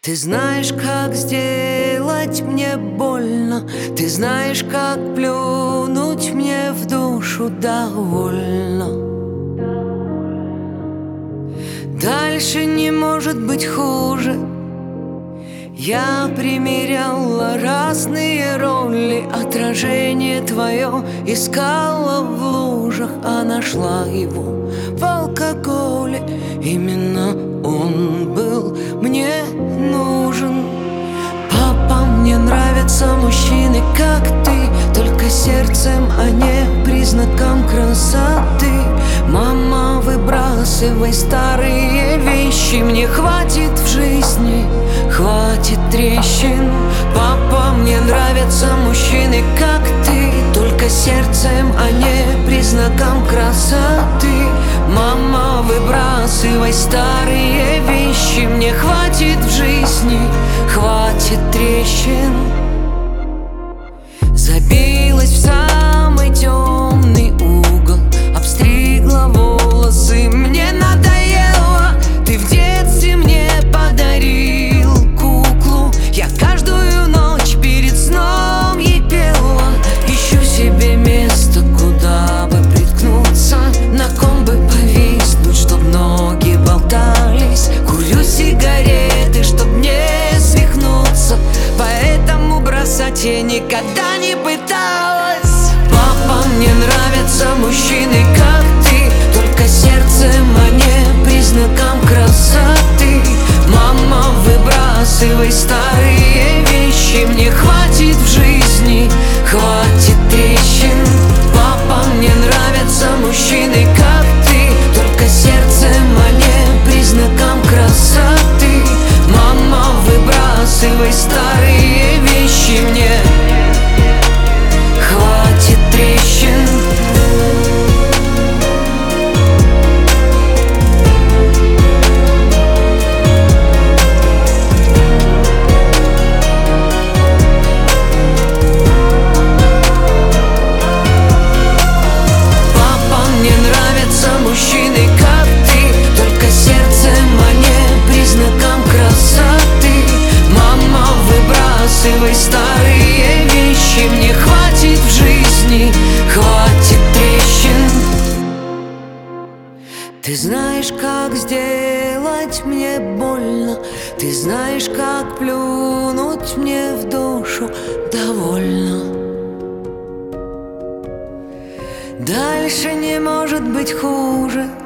Ты знаешь, как сделать мне больно. Ты знаешь, как плюнуть мне в душу довольно. Дальше не может быть хуже. Я примеряла разные роли. Отражение твое искала в лужах, а нашла его в алкоголе. Именно он был мне нужен. Папа, мне нравятся мужчины, как ты, только сердцем, а не признаком красоты. Мама, выбрасывай старые вещи. Мне хватит в жизни, хватит трещин. Папа, мне нравятся мужчины, как ты, только сердцем, а не признаком красоты. Мама, выбрасывай старые вещи. Мне хватит в жизни, хватит трещин. Забилась в самый темный угол, обстригла волосы, мне надоело. Ты в детстве мне подарил куклу. Я каждую ночь перед сном ей пела. Ищу себе место, куда бы приткнуться, на ком бы повиснуть, чтоб ноги болтались. Курю сигареты, чтоб не свихнуться, поэтому бросать я никогда не пыталась. Папа, мне нравятся мужчины, как ты, только сердцем, а не признаком красоты. Мама, выбрасывай старые вещи. Мне хватит в жизни, хватит трещин. Папа, мне нравятся мужчины, как ты, только сердцем, а не признаком красоты. Мама, выбрасывай старые вещи. Мне хватит трещин. Папа, мне нравятся мужчины, как ты, только сердцем, а не признаком красоты. Мама, выбрасывай старые вещи. Мне хватит в жизни, хватит трещин. Ты знаешь, как сделать мне больно. Ты знаешь, как плюнуть мне в душу довольно. Дальше не может быть хуже.